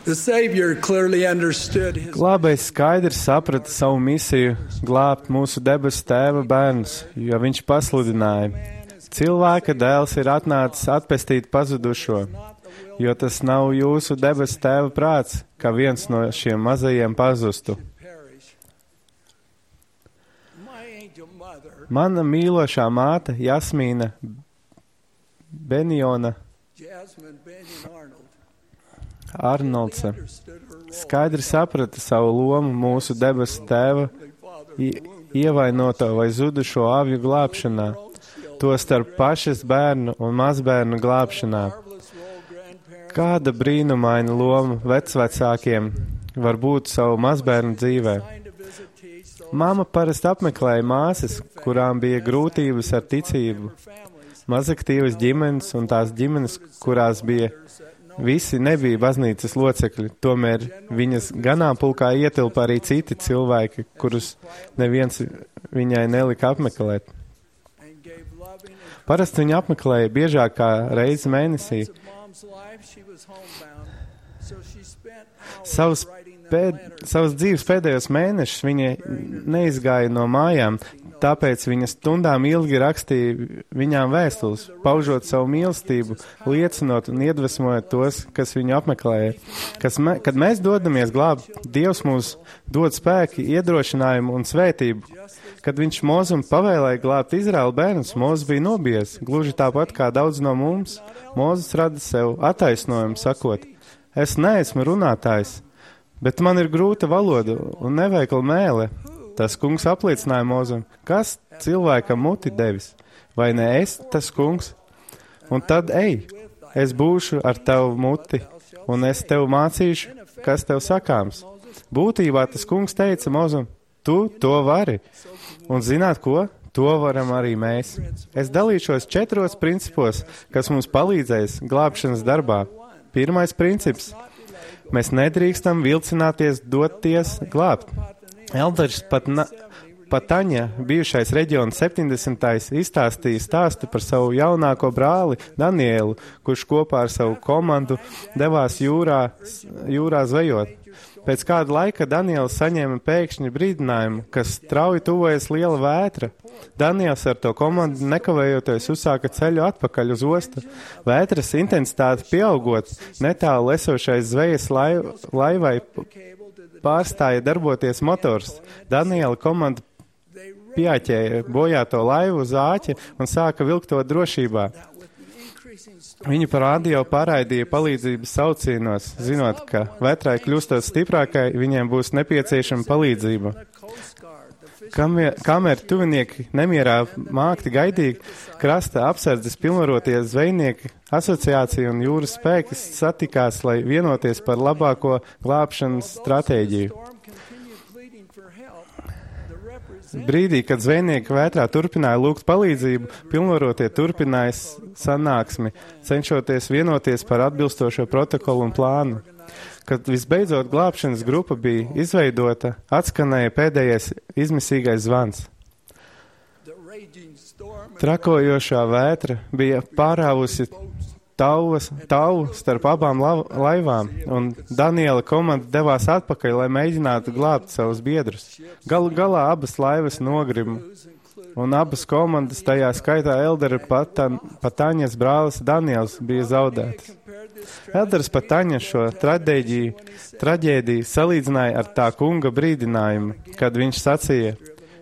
The Savior clearly understood his Glābējs skaidri saprata savu misiju glābt mūsu debesu tēva bērnus, jo viņš pasludināja: cilvēka dēls ir atnācis atpestīt pazudušo, jo tas nav jūsu debesu tēva prāts, ka viens no šiem mazajiem pazustu. Mana mīlošā māte Jasmīna Benjona Arnoldse skaidri saprata savu lomu mūsu debesu tēva ievainoto vai zudušo avju glābšanā, to starp pašas bērnu un mazbērnu glābšanā. Kāda brīnumaina loma vecvecākiem var būt savu mazbērnu dzīvē? Māma parasti apmeklēja māsas, kurām bija grūtības ar ticību, mazaktīvas ģimenes un tās ģimenes, kurās visi nebija baznīcas locekļi, tomēr viņas ganāmpulkā ietilpa arī citi cilvēki, kurus neviens viņai nelika apmeklēt. Parasti viņa apmeklēja biežāk kā reizi mēnesī. Savas dzīves pēdējos mēnešus viņa neizgāja no mājām, tāpēc viņa stundām ilgi rakstīja viņām vēstules, paužot savu mīlestību, liecinot un iedvesmojot tos, kas viņu apmeklēja. Kad mēs dodamies glābt, Dievs mums dod spēku, iedrošinājumu un svētību. Kad viņš Mozum pavēlēja glābt Izraēla bērnus, Mozes bija nobijies, gluži tāpat kā daudz no mums. Mozes rada sev attaisnojumu, sakot: es neesmu runātājs, bet man ir grūta valoda un neveikla mēle. Tas kungs apliecināja Mozum: kas cilvēkam muti devis? Vai ne es, tas kungs? Un tad ej, es būšu ar tavu muti, un es tev mācīšu, kas tev sakāms. Būtībā tas kungs teica Mozum: tu to vari. Un zināt ko? To varam arī mēs. Es dalīšos 4 principos, kas mums palīdzēs glābšanas darbā. Pirmais princips. Mēs nedrīkstam vilcināties doties glābt. Elders Pataņa, bijušais reģiona 70. izstāstīja stāstu par savu jaunāko brāli Danielu, kurš kopā ar savu komandu devās jūrā zvejot. Pēc kāda laika Daniels saņēma pēkšņi brīdinājumu, ka strauji tuvojas liela vētra. Daniels ar to komandu nekavējoties uzsāka ceļu atpakaļ uz ostu. Vētras intensitāte pieaugot, netālu esošais zvejas laivai pārstāja darboties motors. Daniela komanda pieķēja bojāto laivu uz āķa un sāka vilkt to drošībā. Viņi pa radio pārraidīja palīdzības saucienos, zinot, ka vētrai kļūstot stiprākai, viņiem būs nepieciešama palīdzība. Kamēr tuvinieki nemierā mākti gaidīgi, krasta apsardzes pilnvarotie zvejnieki, asociācija un jūras spēki satikās, lai vienoties par labāko glābšanas stratēģiju. Brīdī, kad zvejnieki vētrā turpināja lūgt palīdzību, pilnvarotie turpināja sanāksmi, cenšoties vienoties par atbilstošo protokolu un plānu. Kad visbeidzot glābšanas grupa bija izveidota, atskanēja pēdējais izmisīgais zvans. Trakojošā vētra bija pārāvusi tavu starp abām laivām, un Daniela komanda devās atpakaļ, lai mēģinātu glābt savus biedrus. Galu galā abas laivas nogrima, un abas komandas, tajā skaitā Eldera Pataņas brālis Daniels, bija zaudētas. Elders Pataņa šo traģēdiju salīdzināja ar tā kunga brīdinājumu, kad viņš sacīja: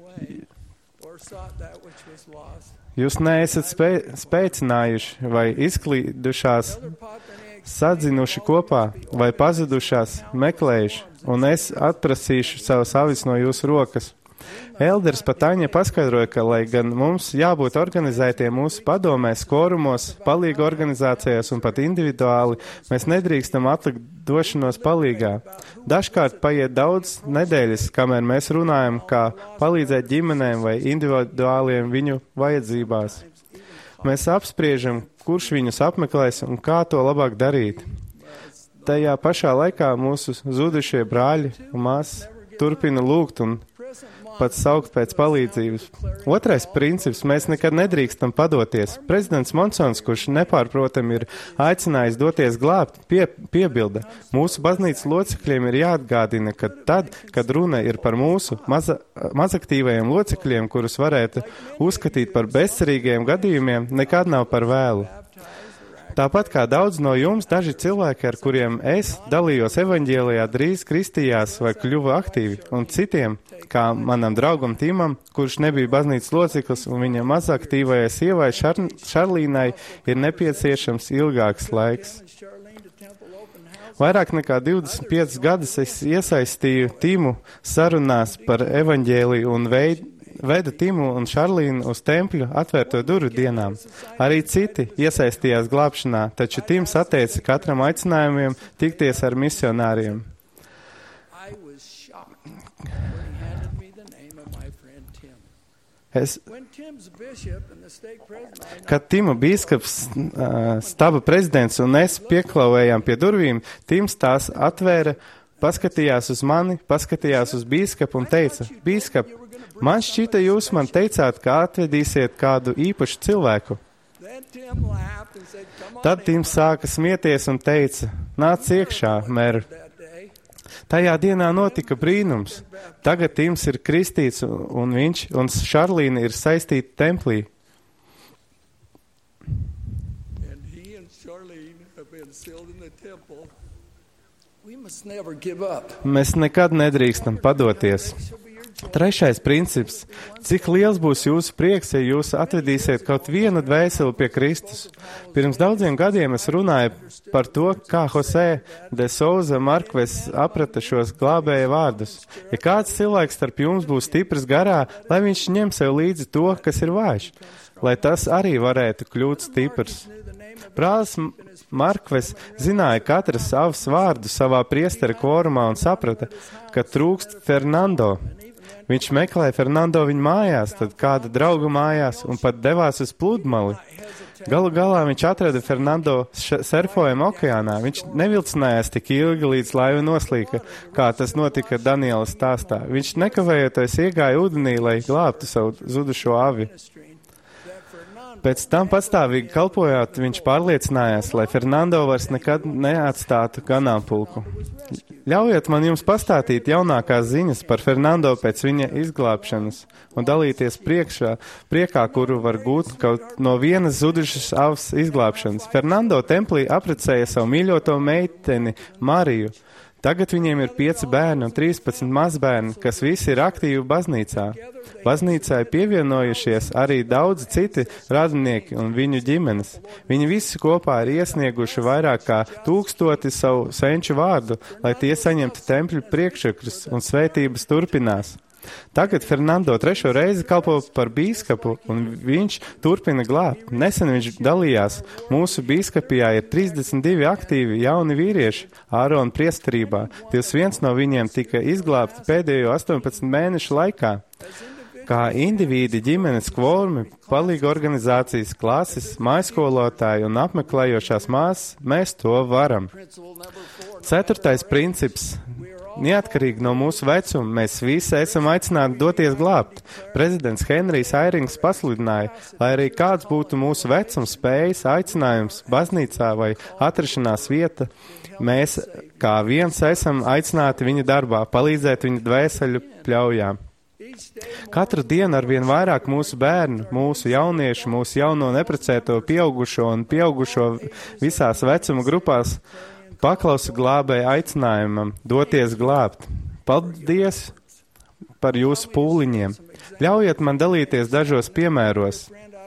jūs neesat spēcinājuši vai izklīdušās, sadzinuši kopā vai pazudušās meklējuši, un es atprasīšu savas avis no jūsu rokas. Elders Pataņa paskaidroja, ka, lai gan mums jābūt organizētiem mūsu padomēs, korumos, palīga organizācijās un pat individuāli, mēs nedrīkstam atlikt došanos palīgā. Dažkārt paiet daudz nedēļas, kamēr mēs runājam, kā palīdzēt ģimenēm vai individuāliem viņu vajadzībās. Mēs apspriežam, kurš viņus apmeklēs un kā to labāk darīt. Tajā pašā laikā mūsu zudušie brāļi un māsas turpina lūgt un pat saukt pēc palīdzības. Otrais princips - mēs nekad nedrīkstam padoties. Prezidents Monsons, kurš nepārprotam ir aicinājis doties glābt, piebilda. Mūsu baznīcas locekļiem ir jāatgādina, ka tad, kad runa ir par mūsu mazaktīvajiem locekļiem, kurus varētu uzskatīt par bezcerīgiem gadījumiem, nekad nav par vēlu. Tāpat kā daudz no jums, daži cilvēki, ar kuriem es dalījos evaņģēlijā, drīz kristījās vai kļuva aktīvi, un citiem, kā manam draugam Timam, kurš nebija baznīcas loceklis, un viņa mazaktīvajai sievai Šarlīnai ir nepieciešams ilgāks laiks. Vairāk nekā 25 gadus es iesaistīju Timu sarunās par evaņģēliju un veda Timu un Šarlīnu uz tempļu atvērto durvju dienām. Arī citi iesaistījās glābšanā, taču Tims atteica katram aicinājumiem tikties ar misionāriem. Kad Tima bīskaps, staba prezidents un es pieklauvējām pie durvīm, Tims tās atvēra, paskatījās uz mani, paskatījās uz bīskapu un teica: Bīskap, man šķita, jūs man teicāt, ka atvedīsiet kādu īpašu cilvēku. Tad Tims sāka smieties un teica: Nāc iekšā, mer. Tajā dienā notika brīnums. Tagad Tims ir kristīts un viņš un Šarlīna ir saistīti templī. Mēs nekad nedrīkstam padoties. Trešais princips. Cik liels būs jūsu prieks, ja jūs atvedīsiet kaut vienu dvēseli pie Kristus? Pirms daudziem gadiem es runāju par to, kā José de Souza Markves aprata šos glābēja vārdus. Ja kāds cilvēks starp jums būs stiprs garā, lai viņš ņem sev līdzi to, kas ir vājš, lai tas arī varētu kļūt stiprs. Brālis Markves zināja katras savas vārdu savā priestera kvorumā un saprata, ka trūkst Fernando. Viņš meklēja Fernando viņa mājās, tad kāda drauga mājās un pat devās uz pludmali. Galu galā viņš atrada Fernando surfojam okeānā. Viņš nevilcinājās tik ilgi, līdz laiva noslīka, kā tas notika Daniela stāstā. Viņš nekavējoties iegāja ūdenī, lai glābtu savu zudušo avi. Pēc tam patstāvīgi kalpojot, viņš pārliecinājās, lai Fernando vairs nekad neatstātu ganāmpulku. Ļaujiet man jums pastāstīt jaunākās ziņas par Fernando pēc viņa izglābšanas un dalīties priekā, kuru var gūt kaut no vienas zudušas avas izglābšanas. Fernando templī apprecēja savu mīļoto meiteni Mariju. Tagad viņiem ir 5 bērni un 13 mazbērni, kas visi ir aktīvi baznīcā. Baznīcai pievienojušies arī daudzi citi radinieki un viņu ģimenes. Viņi visi kopā ir iesnieguši vairāk kā 1000 savu senču vārdu, lai tie saņemtu tempļu priekšakrus un svētības turpinās. Tagad Fernando 3. reizi kalpo par bīskapu, un viņš turpina glābt. Nesen viņš dalījās. Mūsu bīskapijā ir 32 aktīvi jauni vīrieši Ārona priesterībā. 21 no viņiem tika izglābti pēdējo 18 mēnešu laikā. Kā indivīdi, ģimenes kvorumi, palīga organizācijas, klases, mājskolotāji un apmeklējošās māsas, mēs to varam. 4. princips. Neatkarīgi no mūsu vecuma, mēs visi esam aicināti doties glābt. Prezidents Henrijs Airings pasludināja, lai arī kāds būtu mūsu vecums, spējas, aicinājums, baznīcā vai atrašanās vieta, mēs kā viens esam aicināti viņa darbā, palīdzēt viņa dvēseļu pļaujām. Katru dienu arvien vairāk mūsu bērnu, mūsu jauniešu, mūsu jauno neprecēto pieaugušo un pieaugušo visās vecuma grupās paklausa glābēja aicinājumam doties glābt. Paldies par jūsu pūliņiem. Ļaujiet man dalīties dažos piemēros.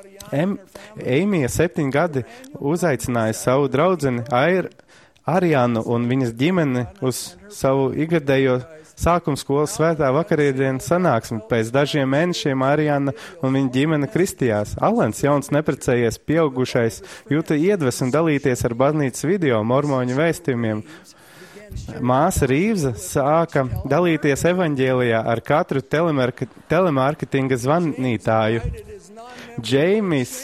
Eimija 7 gadi uzaicināja savu draudzeni Arianu un viņas ģimeni uz savu igadējo sākuma skolas svētā vakarēdienas sanāksmi. Pēc dažiem mēnešiem Ariana un viņa ģimene kristījās. Alens, jauns neprecējies pieaugušais, jūta iedvesmu dalīties ar baznīcas video mormoņu vēstījumiem. Māsa Rīvza sāka dalīties evaņģēlijā ar katru telemārketinga zvanītāju. Džeimijs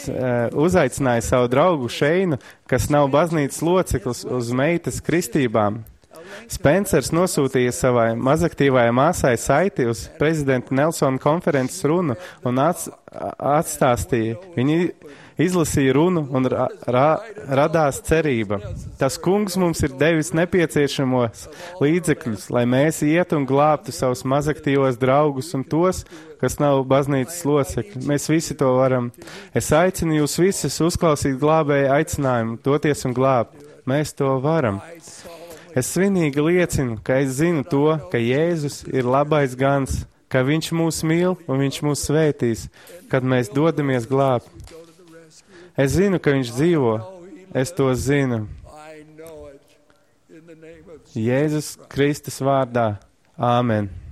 uzaicināja savu draugu Šeinu, kas nav baznīcas loceklis, uz meitas kristībām. Spencers nosūtīja savai mazaktīvajai māsai saiti uz prezidenta Nelsona konferences runu un atstāstīja. Viņi izlasīja runu un radās cerība. Tas kungs mums ir devis nepieciešamos līdzekļus, lai mēs ietu un glābtu savus mazaktīvos draugus un tos, kas nav baznīcas locekļi. Mēs visi to varam. Es aicinu jūs visus uzklausīt glābēju aicinājumu, doties un glābt. Mēs to varam. Es svinīgi liecinu, ka es zinu to, ka Jēzus ir labais gans, ka viņš mūs mīl un viņš mūs svētīs, kad mēs dodamies glābt. Es zinu, ka viņš dzīvo. Es to zinu. Jēzus Kristus vārdā. Āmen.